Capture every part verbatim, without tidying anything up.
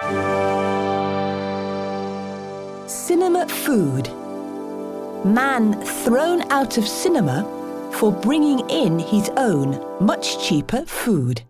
Cinema food. Man thrown out of cinema for bringing in his own, much cheaper food.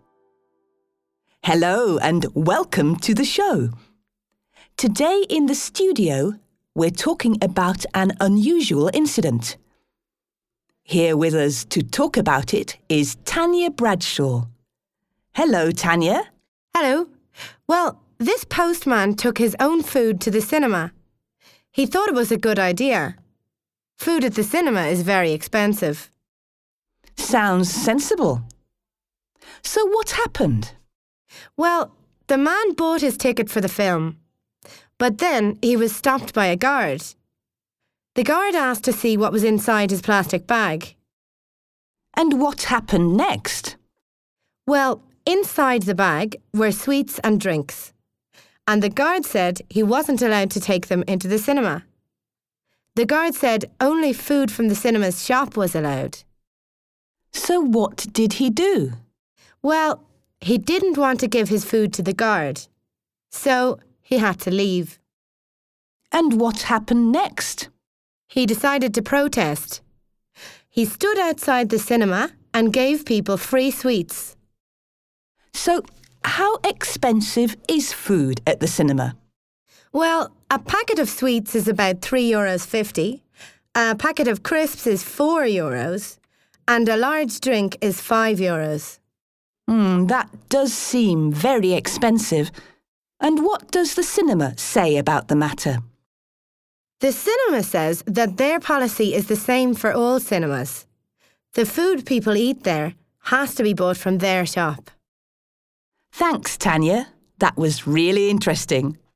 Hello and welcome to the show. Today in the studio, we're talking about an unusual incident. Here with us to talk about it is Tanya Bradshaw. Hello, Tanya. Hello. Well, this postman took his own food to the cinema. He thought it was a good idea. Food at the cinema is very expensive. Sounds sensible. So what happened? Well, the man bought his ticket for the film, but then he was stopped by a guard. The guard asked to see what was inside his plastic bag. And what happened next? Well, inside the bag were sweets and drinks, and the guard said he wasn't allowed to take them into the cinema. The guard said only food from the cinema's shop was allowed. So what did he do? Well, he didn't want to give his food to the guard, so he had to leave. And what happened next? He decided to protest. He stood outside the cinema and gave people free sweets. So, how expensive is food at the cinema? Well, a packet of sweets is about three euros fifty, a packet of crisps is four euros, and a large drink is five euros. Hmm, that does seem very expensive. And what does the cinema say about the matter? The cinema says that their policy is the same for all cinemas. The food people eat there has to be bought from their shop. Thanks, Tanya. That was really interesting.